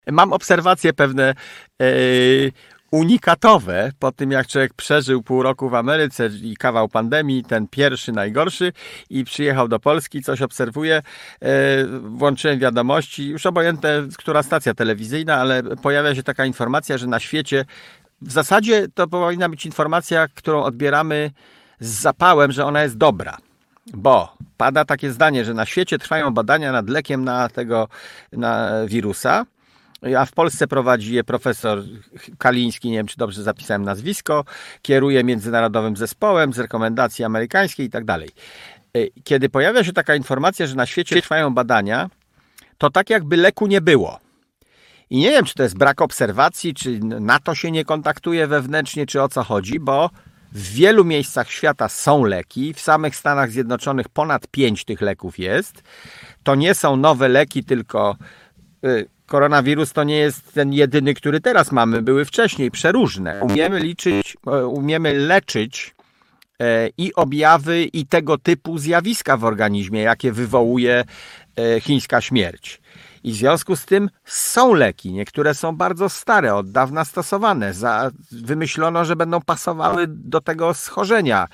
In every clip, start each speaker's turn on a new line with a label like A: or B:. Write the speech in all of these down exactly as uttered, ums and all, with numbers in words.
A: Mam obserwacje pewne yy, unikatowe po tym, jak człowiek przeżył pół roku w Ameryce i kawał pandemii, ten pierwszy, najgorszy, i przyjechał do Polski, coś obserwuje, yy, włączyłem wiadomości, już obojętne, która stacja telewizyjna, ale pojawia się taka informacja, że na świecie, w zasadzie to powinna być informacja, którą odbieramy z zapałem, że ona jest dobra. Bo pada takie zdanie, że na świecie trwają badania nad lekiem na tego na wirusa, a w Polsce prowadzi je profesor Kaliński, nie wiem, czy dobrze zapisałem nazwisko, kieruje międzynarodowym zespołem z rekomendacji amerykańskiej i tak dalej. Kiedy pojawia się taka informacja, że na świecie trwają badania, to tak jakby leku nie było. I nie wiem, czy to jest brak obserwacji, czy NATO się nie kontaktuje wewnętrznie, czy o co chodzi, bo w wielu miejscach świata są leki. W samych Stanach Zjednoczonych ponad pięć tych leków jest. To nie są nowe leki, tylko y, koronawirus to nie jest ten jedyny, który teraz mamy. Były wcześniej przeróżne. Umiemy liczyć, y, umiemy leczyć y, i objawy, i tego typu zjawiska w organizmie, jakie wywołuje y, chińska śmierć. I w związku z tym są leki, niektóre są bardzo stare, od dawna stosowane. Za, wymyślono, że będą pasowały do tego schorzenia.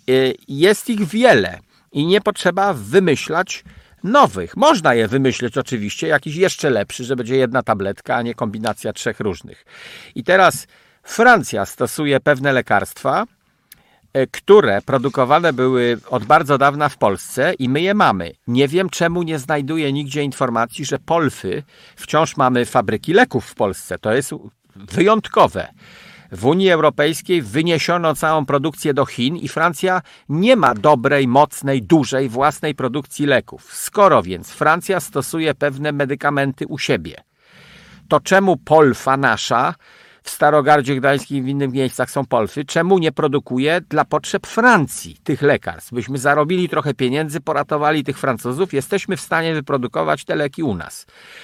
A: Jest ich wiele i nie potrzeba wymyślać nowych. Można je wymyśleć oczywiście, jakiś jeszcze lepszy, że będzie jedna tabletka, a nie kombinacja trzech różnych. I teraz Francja stosuje pewne lekarstwa, które produkowane były od bardzo dawna w Polsce i my je mamy. Nie wiem, czemu nie znajduję nigdzie informacji, że Polfy, wciąż mamy fabryki leków w Polsce. To jest wyjątkowe. W Unii Europejskiej wyniesiono całą produkcję do Chin i Francja nie ma dobrej, mocnej, dużej własnej produkcji leków. Skoro więc Francja stosuje pewne medykamenty u siebie, to czemu Polfa nasza w Starogardzie Gdańskim i w innych miejscach są Polfy, czemu nie produkuje dla potrzeb Francji tych lekarstw? Byśmy zarobili trochę pieniędzy, poratowali tych Francuzów, jesteśmy w stanie wyprodukować te leki u nas.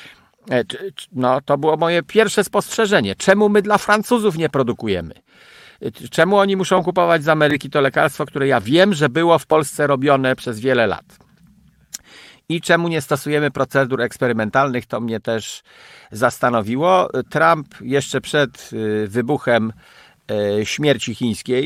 A: No, to było moje pierwsze spostrzeżenie. Czemu my dla Francuzów nie produkujemy? Czemu oni muszą kupować z Ameryki to lekarstwo, które ja wiem, że było w Polsce robione przez wiele lat? I czemu nie stosujemy procedur eksperymentalnych, to mnie też zastanowiło. Trump jeszcze przed wybuchem śmierci chińskiej,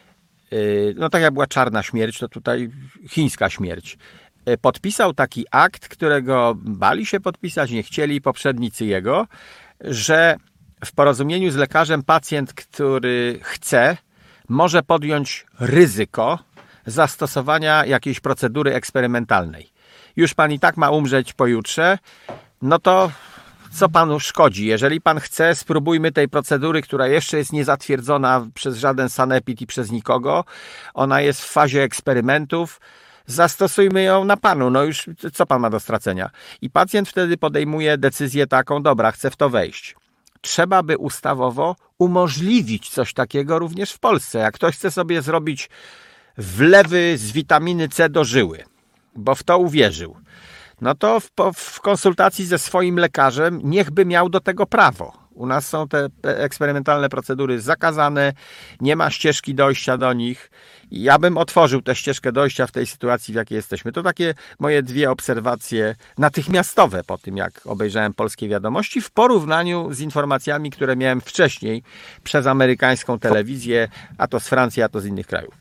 A: no tak jak była czarna śmierć, to tutaj chińska śmierć, podpisał taki akt, którego bali się podpisać, nie chcieli poprzednicy jego, że w porozumieniu z lekarzem pacjent, który chce, może podjąć ryzyko zastosowania jakiejś procedury eksperymentalnej. Już pan i tak ma umrzeć pojutrze, no to co panu szkodzi? Jeżeli pan chce, spróbujmy tej procedury, która jeszcze jest niezatwierdzona przez żaden sanepid i przez nikogo. Ona jest w fazie eksperymentów. Zastosujmy ją na panu. No już co pan ma do stracenia? I pacjent wtedy podejmuje decyzję taką, dobra, chcę w to wejść. Trzeba by ustawowo umożliwić coś takiego również w Polsce. Jak ktoś chce sobie zrobić wlewy z witaminy C do żyły, bo w to uwierzył, no to w, w konsultacji ze swoim lekarzem niechby miał do tego prawo. U nas są te eksperymentalne procedury zakazane, nie ma ścieżki dojścia do nich. Ja bym otworzył tę ścieżkę dojścia w tej sytuacji, w jakiej jesteśmy. To takie moje dwie obserwacje natychmiastowe po tym, jak obejrzałem polskie wiadomości, w porównaniu z informacjami, które miałem wcześniej przez amerykańską telewizję, a to z Francji, a to z innych krajów.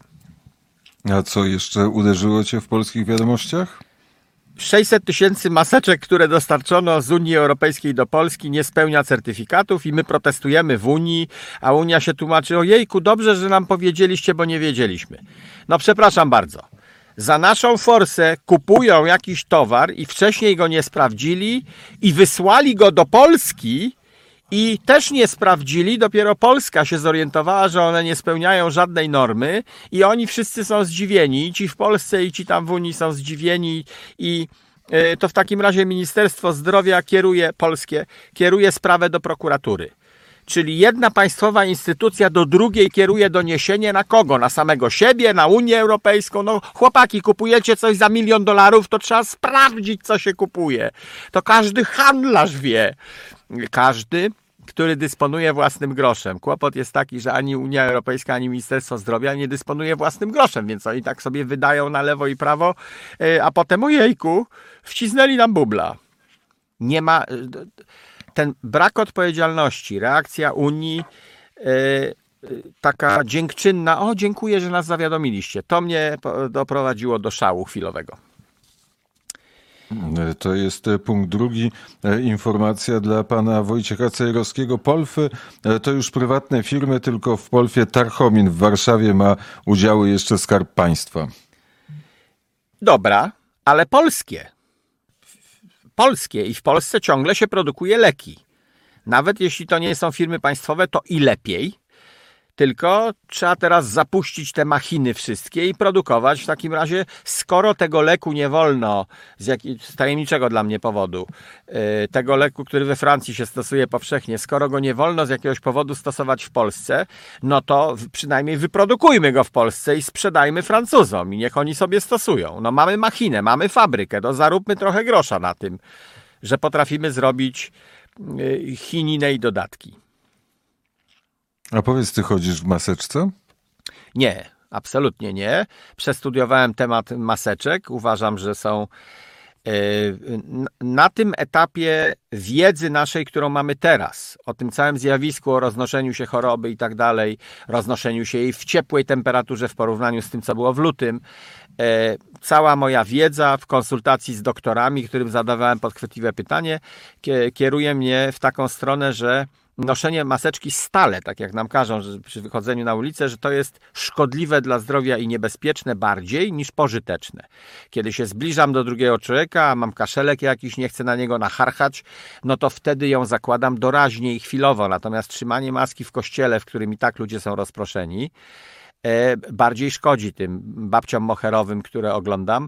B: A co jeszcze uderzyło cię w polskich wiadomościach?
A: sześćset tysięcy maseczek, które dostarczono z Unii Europejskiej do Polski, nie spełnia certyfikatów i my protestujemy w Unii, a Unia się tłumaczy, ojejku, dobrze, że nam powiedzieliście, bo nie wiedzieliśmy. No przepraszam bardzo. Za naszą forsę kupują jakiś towar i wcześniej go nie sprawdzili i wysłali go do Polski i też nie sprawdzili, dopiero Polska się zorientowała, że one nie spełniają żadnej normy i oni wszyscy są zdziwieni, i ci w Polsce, i ci tam w Unii są zdziwieni i to w takim razie Ministerstwo Zdrowia kieruje, polskie, kieruje sprawę do prokuratury. Czyli jedna państwowa instytucja do drugiej kieruje doniesienie na kogo? Na samego siebie, na Unię Europejską? No chłopaki, kupujecie coś za milion dolarów, to trzeba sprawdzić, co się kupuje. To każdy handlarz wie. Każdy, który dysponuje własnym groszem. Kłopot jest taki, że ani Unia Europejska, ani Ministerstwo Zdrowia nie dysponuje własnym groszem, więc oni tak sobie wydają na lewo i prawo, a potem ojejku, wcisnęli nam bubla. Nie ma... ten brak odpowiedzialności, reakcja Unii, taka dziękczynna, o dziękuję, że nas zawiadomiliście, to mnie doprowadziło do szału chwilowego.
B: To jest punkt drugi. Informacja dla pana Wojciecha Cejrowskiego. Polfy to już prywatne firmy, tylko w Polfie Tarchomin w Warszawie ma udziały jeszcze Skarb Państwa.
A: Dobra, ale polskie. Polskie i w Polsce ciągle się produkuje leki. Nawet jeśli to nie są firmy państwowe, to i lepiej. Tylko trzeba teraz zapuścić te machiny wszystkie i produkować w takim razie, skoro tego leku nie wolno, z, jak, z tajemniczego dla mnie powodu, yy, tego leku, który we Francji się stosuje powszechnie, skoro go nie wolno z jakiegoś powodu stosować w Polsce, no to przynajmniej wyprodukujmy go w Polsce i sprzedajmy Francuzom i niech oni sobie stosują. No mamy machinę, mamy fabrykę, to zaróbmy trochę grosza na tym, że potrafimy zrobić yy, chininę i dodatki.
B: A powiedz, ty chodzisz w maseczce?
A: Nie, absolutnie nie. Przestudiowałem temat maseczek. Uważam, że są na tym etapie wiedzy naszej, którą mamy teraz, o tym całym zjawisku, o roznoszeniu się choroby i tak dalej, roznoszeniu się jej w ciepłej temperaturze w porównaniu z tym, co było w lutym. Cała moja wiedza w konsultacji z doktorami, którym zadawałem podchwytliwe pytanie, kieruje mnie w taką stronę, że noszenie maseczki stale, tak jak nam każą że przy wychodzeniu na ulicę, że to jest szkodliwe dla zdrowia i niebezpieczne bardziej niż pożyteczne. Kiedy się zbliżam do drugiego człowieka, a mam kaszelek jakiś, nie chcę na niego nacharchać, no to wtedy ją zakładam doraźnie i chwilowo. Natomiast trzymanie maski w kościele, w którym i tak ludzie są rozproszeni, bardziej szkodzi tym babciom moherowym, które oglądam.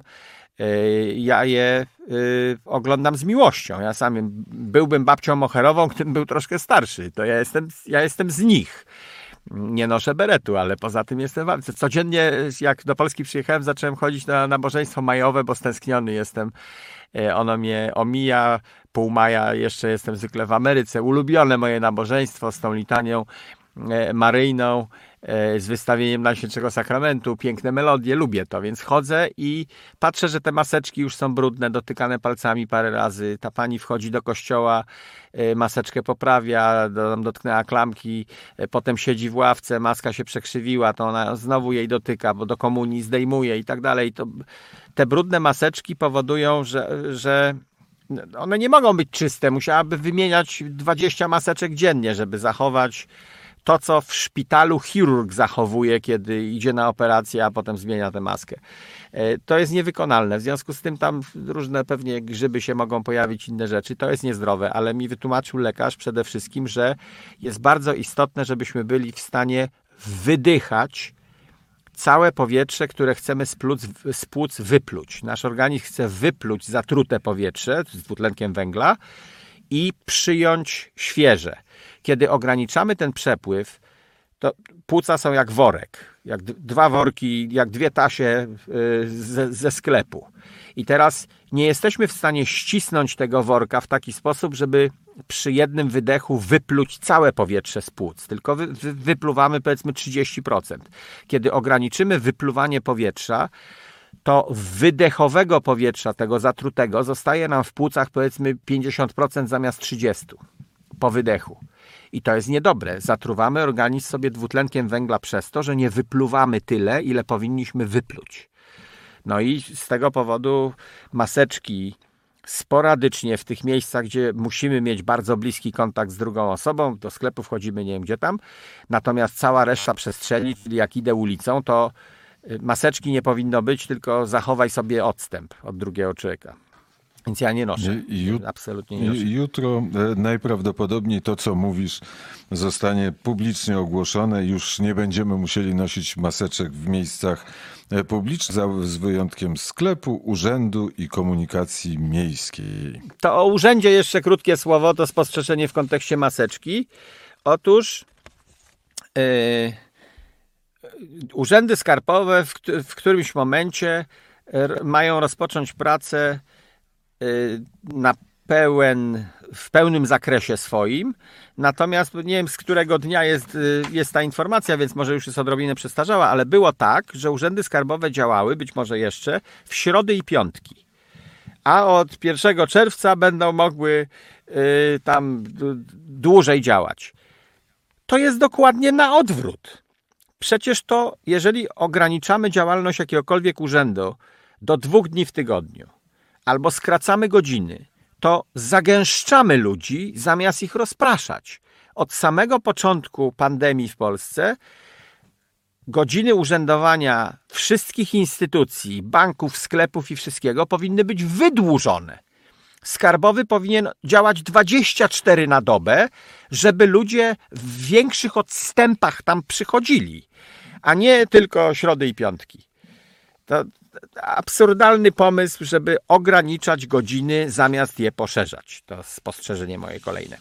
A: Ja je y, oglądam z miłością. Ja sam byłbym babcią moherową, gdybym był troszkę starszy. To ja jestem, ja jestem z nich. Nie noszę beretu, ale poza tym jestem babcią. Codziennie, jak do Polski przyjechałem, zacząłem chodzić na nabożeństwo majowe, bo stęskniony jestem. Ono mnie omija. Pół maja jeszcze jestem zwykle w Ameryce. Ulubione moje nabożeństwo z tą litanią maryjną, z wystawieniem Najświętszego Sakramentu, piękne melodie, lubię to, więc chodzę i patrzę, że te maseczki już są brudne, dotykane palcami parę razy, ta pani wchodzi do kościoła, maseczkę poprawia, dotknęła klamki, potem siedzi w ławce, maska się przekrzywiła, to ona znowu jej dotyka, bo do komunii zdejmuje i tak dalej. To, te brudne maseczki powodują, że, że one nie mogą być czyste, musiałaby wymieniać dwadzieścia maseczek dziennie, żeby zachować to, co w szpitalu chirurg zachowuje, kiedy idzie na operację, a potem zmienia tę maskę. To jest niewykonalne. W związku z tym tam różne pewnie grzyby się mogą pojawić, inne rzeczy. To jest niezdrowe, ale mi wytłumaczył lekarz przede wszystkim, że jest bardzo istotne, żebyśmy byli w stanie wydychać całe powietrze, które chcemy z płuc, z płuc wypluć. Nasz organizm chce wypluć zatrute powietrze z dwutlenkiem węgla i przyjąć świeże. Kiedy ograniczamy ten przepływ, to płuca są jak worek, jak dwa worki, jak dwie tasie ze, ze sklepu. I teraz nie jesteśmy w stanie ścisnąć tego worka w taki sposób, żeby przy jednym wydechu wypluć całe powietrze z płuc, tylko wy, wy, wypluwamy powiedzmy trzydzieści procent. Kiedy ograniczymy wypluwanie powietrza, to wydechowego powietrza, tego zatrutego, zostaje nam w płucach powiedzmy pięćdziesiąt procent zamiast trzydzieści procent po wydechu. I to jest niedobre. Zatruwamy organizm sobie dwutlenkiem węgla przez to, że nie wypluwamy tyle, ile powinniśmy wypluć. No i z tego powodu maseczki sporadycznie w tych miejscach, gdzie musimy mieć bardzo bliski kontakt z drugą osobą, do sklepu wchodzimy, nie wiem gdzie tam, natomiast cała reszta przestrzeni, czyli jak idę ulicą, to maseczki nie powinno być, tylko zachowaj sobie odstęp od drugiego człowieka. Więc ja nie noszę. Jut- Absolutnie nie noszę.
B: Jutro najprawdopodobniej to, co mówisz, zostanie publicznie ogłoszone. Już nie będziemy musieli nosić maseczek w miejscach publicznych, z wyjątkiem sklepu, urzędu i komunikacji miejskiej.
A: To o urzędzie jeszcze krótkie słowo, to spostrzeżenie w kontekście maseczki. Otóż yy, urzędy skarbowe w, w którymś momencie mają rozpocząć pracę na pełen, w pełnym zakresie swoim. Natomiast nie wiem, z którego dnia jest, jest ta informacja, więc może już jest odrobinę przestarzała, ale było tak, że urzędy skarbowe działały, być może jeszcze, w środy i piątki. a od pierwszego czerwca będą mogły y, tam d- dłużej działać. To jest dokładnie na odwrót. Przecież to, jeżeli ograniczamy działalność jakiegokolwiek urzędu do dwóch dni w tygodniu, albo skracamy godziny, to zagęszczamy ludzi zamiast ich rozpraszać. Od samego początku pandemii w Polsce godziny urzędowania wszystkich instytucji, banków, sklepów i wszystkiego powinny być wydłużone. Skarbowy powinien działać dwadzieścia cztery na dobę, żeby ludzie w większych odstępach tam przychodzili, a nie tylko środy i piątki. To absurdalny pomysł, żeby ograniczać godziny zamiast je poszerzać. To spostrzeżenie moje kolejne.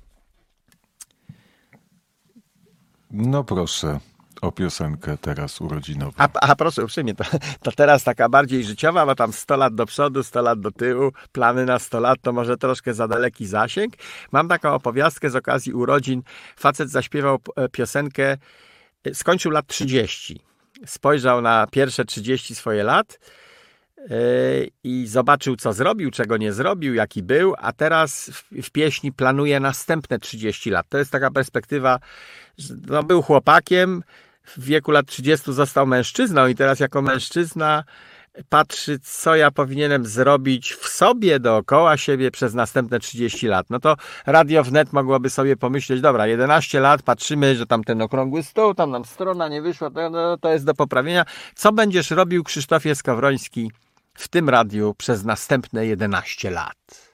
B: No proszę o piosenkę teraz urodzinową.
A: A, a proszę uprzejmie, to, to teraz taka bardziej życiowa, bo tam sto lat do przodu, sto lat do tyłu, plany na sto lat, to może troszkę za daleki zasięg. Mam taką opowiastkę z okazji urodzin. Facet zaśpiewał piosenkę, skończył lat trzydzieści. Spojrzał na pierwsze trzydzieści swoje lat yy, i zobaczył, co zrobił, czego nie zrobił, jaki był, a teraz w, w pieśni planuje następne trzydzieści lat. To jest taka perspektywa, że no, był chłopakiem, w wieku lat trzydziestu został mężczyzną i teraz jako mężczyzna patrzy, co ja powinienem zrobić w sobie, dookoła siebie przez następne trzydzieści lat. No to Radio Wnet mogłoby sobie pomyśleć, dobra, jedenaście lat, patrzymy, że tam ten okrągły stół, tam nam strona nie wyszła, to, no, to jest do poprawienia. Co będziesz robił, Krzysztofie Skowroński, w tym radiu przez następne jedenaście lat?